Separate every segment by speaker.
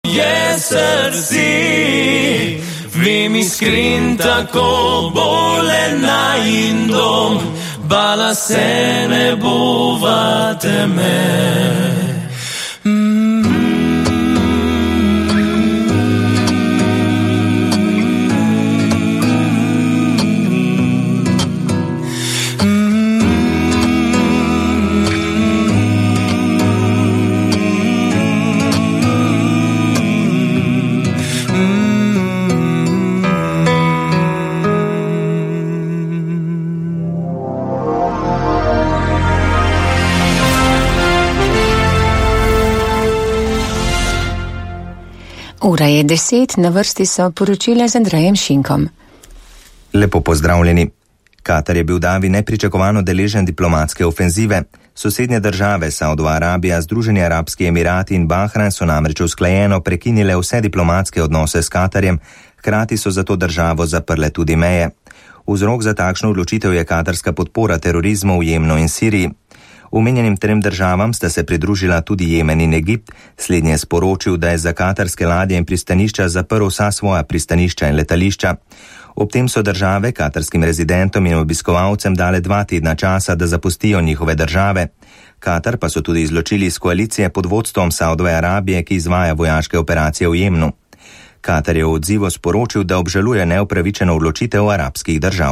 Speaker 1: je srce, vem iskren tako bolena in dom, bala se ne bova teme.
Speaker 2: Ura je 10, na vrsti so poročila z Andrejem Šinkom.
Speaker 3: Lepo pozdravljeni. Katar je bil davi nepričakovano deležen diplomatske ofenzive. Sosednje države Saudova Arabija, Združeni arabski emirati in Bahrajn so namreč usklajeno prekinile vse diplomatske odnose s Katarjem, hkrati so za to državo zaprle tudi meje. Vzrok za takšno odločitev je katarska podpora terorizmu v Jemnu in Siriji. Omenjenim trem državam sta se pridružila tudi Jemen in Egipt. Slednji je sporočil, da je za katarske ladje in pristanišča zaprl vsa svoja pristanišča in letališča. Ob tem so države katarskim rezidentom in obiskovalcem dale 2 tedna časa, da zapustijo njihove države. Katar pa so tudi izločili iz koalicije pod vodstvom Saudove Arabije, ki izvaja vojaške operacije v Jemnu. Katar je v odzivu sporočil, da obžaluje neupravičeno odločitev arabskih držav.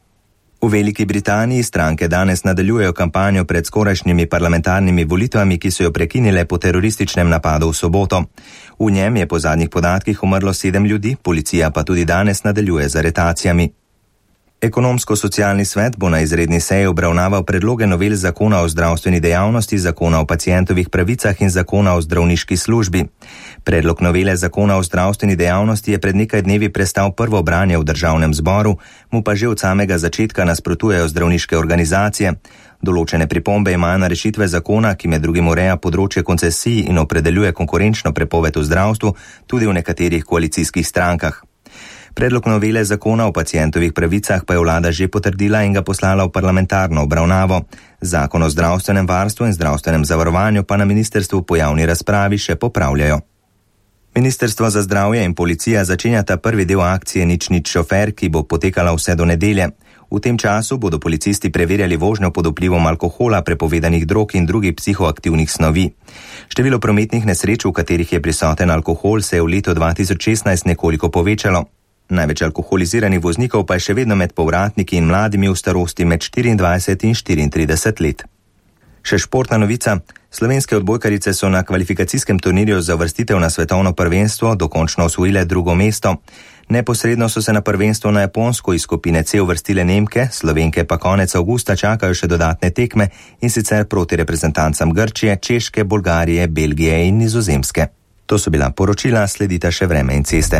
Speaker 3: V Veliki Britaniji stranke danes nadaljujejo kampanjo pred skorajšnjimi parlamentarnimi volitvami, ki so jo prekinile po terorističnem napadu v soboto. V njem je po zadnjih podatkih umrlo 7 ljudi, policija pa tudi danes nadaljuje z aretacijami. Ekonomsko-socialni svet bo na izredni seji obravnaval predloge novel zakona o zdravstveni dejavnosti, zakona o pacientovih pravicah in zakona o zdravniški službi. Predlog novele zakona o zdravstveni dejavnosti je pred nekaj dnevi prestal prvo branje v državnem zboru, mu pa že od samega začetka nasprotujejo zdravniške organizacije. Določene pripombe imajo na rešitve zakona, ki med drugim ureja področje koncesij in opredeljuje konkurenčno prepoved v zdravstvu, tudi v nekaterih koalicijskih strankah. Predlog novele zakona o pacientovih pravicah pa je vlada že potrdila in ga poslala v parlamentarno obravnavo. Zakon o zdravstvenem varstvu in zdravstvenem zavarovanju pa na ministrstvu po javni razpravi še popravljajo. Ministrstvo za zdravje in policija začenjata prvi del akcije Nič šofer, ki bo potekala vse do nedelje. V tem času bodo policisti preverjali vožnjo pod vplivom alkohola, prepovedanih drog in drugih psihoaktivnih snovi. Število prometnih nesreč, v katerih je prisoten alkohol, se je v letu 2016 nekoliko povečalo. Največ alkoholiziranih voznikov pa je še vedno med povratniki in mladimi v starosti med 24 in 34 let. Še športna novica. Slovenske odbojkarice so na kvalifikacijskem turnirju za uvrstitev na svetovno prvenstvo dokončno osvojile 2. mesto. Neposredno so se na prvenstvo na Japonsko iz skupine C uvrstile Nemke, Slovenke pa konec avgusta čakajo še dodatne tekme, in sicer proti reprezentancam Grčije, Češke, Bolgarije, Belgije in Nizozemske. To so bila poročila, sledita še vreme in ceste.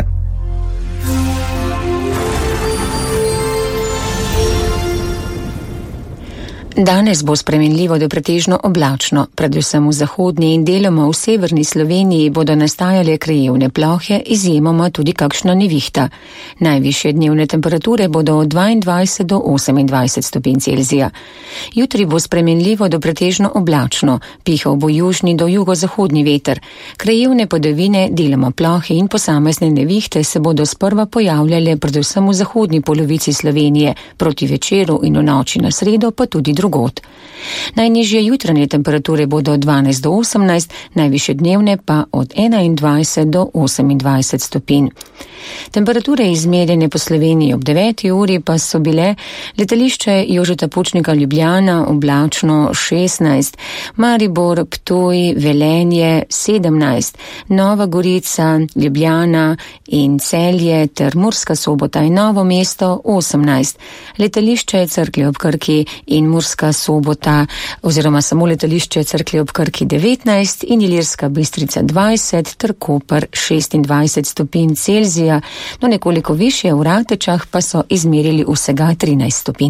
Speaker 2: Danes bo spremenljivo do pretežno oblačno, predvsem v zahodni in deloma v severni Sloveniji bodo nastajale krajevne plohe, izjemoma tudi kakšna nevihta. Najvišje dnevne temperature bodo od 22 do 28 stopinj Celzija. Jutri bo spremenljivo do pretežno oblačno, pihal bo južni do jugozahodni veter. Krajevne padavine, deloma plohe in posamezne nevihte se bodo sprva pojavljale predvsem v zahodni polovici Slovenije, proti večeru in v noči na sredo pa tudi drugod. Najnižje jutranje temperature bodo od 12 do 18, najvišje dnevne pa od 21 do 28 stopinj. Temperature izmerjene po Sloveniji ob 9. uri pa so bile: letališče Jožeta Pučnika Ljubljana oblačno 16, Maribor, Ptuj, Velenje 17, Nova Gorica, Ljubljana in Celje ter Murska Sobota in Novo mesto 18, letališče Cerklje ob Krki in Murska Sobota oziroma samo letališče Cerklje ob Krki 19 in Ilirska Bistrica 20 ter Koper 26 stopinj Celzija. No, nekoliko višje v Ratečah pa so izmerili vsega 13 stopinj.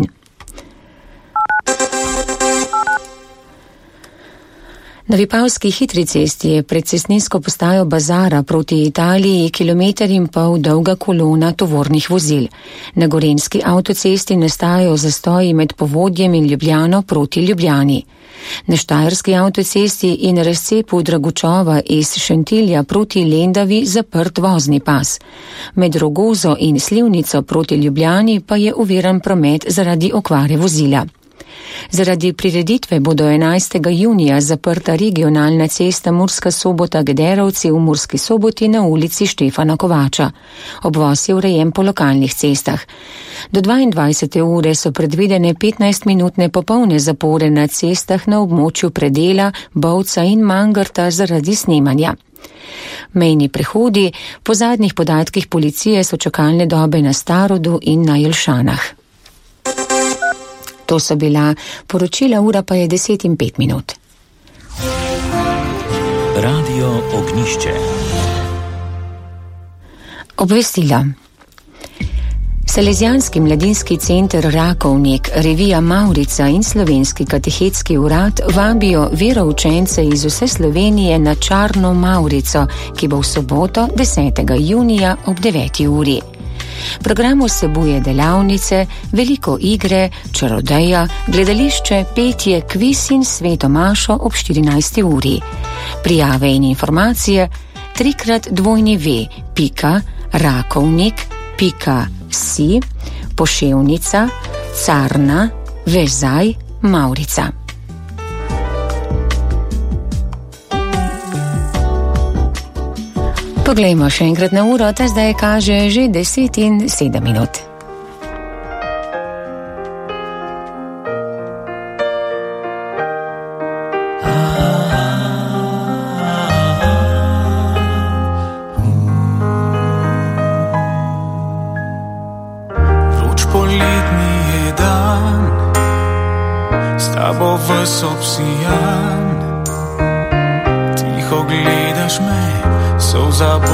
Speaker 2: Na Vipavski hitri cesti je pred cestninsko postajo Bazara proti Italiji 1,5 km dolga kolona tovornih vozil. Na Gorenjski avtocesti nastajajo zastoji med Povodjem in Ljubljano proti Ljubljani. Na Štajerski avtocesti in razcepu Dragučova iz Šentilja proti Lendavi zaprt vozni pas. Med Rogozo in Slivnico proti Ljubljani pa je oviran promet zaradi okvare vozila. Zaradi prireditve bodo 11. junija zaprta regionalna cesta Murska Sobota-Gederovci v Murski Soboti na ulici Štefana Kovača. Obvoz je urejen po lokalnih cestah. Do 22. ure so predvidene 15-minutne popolne zapore na cestah na območju Predela, Bovca in Mangarta zaradi snemanja. Mejni prehodi, po zadnjih podatkih policije so čakalne dobe na Starodu in na Jelšanah. To so bila poročila, ura pa je 10:05.
Speaker 1: Radio Ognjišče.
Speaker 2: Obvestila. Salezijanski mladinski center Rakovnik, revija Mavrica in Slovenski katehetski urad vabijo veroučence iz vse Slovenije na Čarno Mavrico, ki bo v soboto 10. junija ob 9. uri. Program vsebuje delavnice, veliko igre, čarodeja, gledališče, petje, kviz in sveto mašo ob 14. uri. Prijave in informacije www.rakovnik.si, Poševnica, Carna, Vezaj, Mavrica. Poglejmo še enkrat na uro, ta zdaj kaže že 10:07.
Speaker 4: Vroč poletni je dan, s tabo ves obsijan, tiho gledaš me, solza